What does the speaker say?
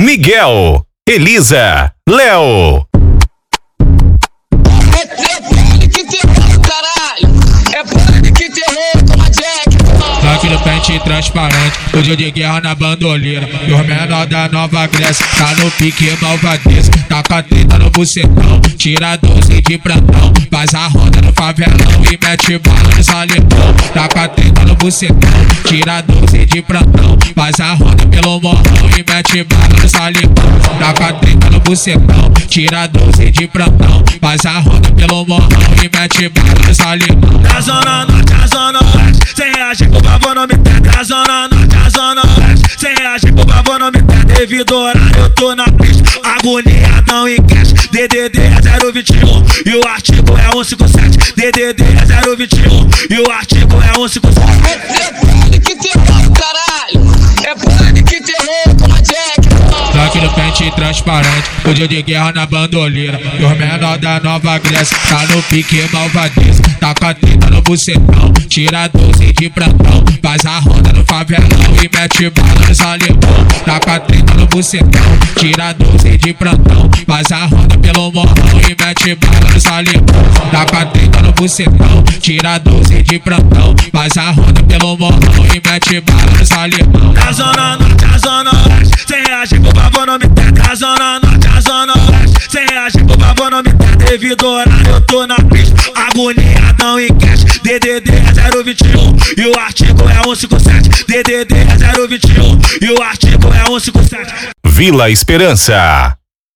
Miguel, Elisa, Léo. Toque no pente transparente, hoje de guerra na bandoleira. E os menor da Nova Grécia, tá no pique malvadeza. Taca a treta no bucetão, tira a 12 de plantão. Faz a ronda no favelão e mete bala no saletão. Taca a treta no bucetão, tira a 12 de plantão. Faz a ronda pelo morrão e mete bala no saletão. Taca a treta no bucetão, tira a 12 de plantão. Faz a ronda pelo morrão e mete bala no saletão. Da zona norte à zona oeste, sem reagir pro favor não me tem. Da zona norte à zona oeste, sem reagir pro favor não me tem. Devido ao horário eu tô na pista, agoniadão em cash. DDD é 021 e o artigo é 157. DDD é 021 e o artigo é 157. É pânico terror, caralho. É pânico terror, como a Jack. Toque no pente transparente, hoje de guerra na bandoleira. E os menor da Nova Grécia, tá no pique malvadeza. Taca a treta no bucetão, tira a 12 de plantão. Faz a ronda no favelão e mete bala no saletão. Taca a treta no bucetão, tira a 12 de plantão. Faz a ronda pelo morrão e mete bala no saletão. Taca a treta no bucetão, tira a 12 de plantão. Faz a ronda pelo morrão e mete bala no saletão. Da zona norte à zona oeste, sem reagir pro favor não me tem. Da zona norte à zona oeste, sem reagir pro favor não me tem. Devido ao horário eu tô na pista, agoniadão em cash. DDD é 021 e o artigo é 157. DDD é 021 e o artigo é 157. Vila Esperança.